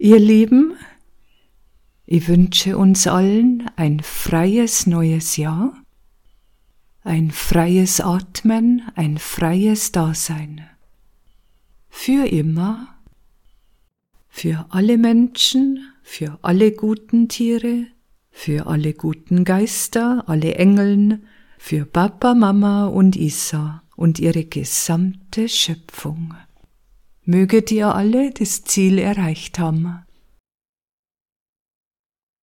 Ihr Lieben, ich wünsche uns allen ein freies neues Jahr, ein freies Atmen, ein freies Dasein. Für immer, für alle Menschen, für alle guten Tiere, für alle guten Geister, alle Engeln, für Papa, Mama und Isa und ihre gesamte Schöpfung. Möget ihr alle das Ziel erreicht haben.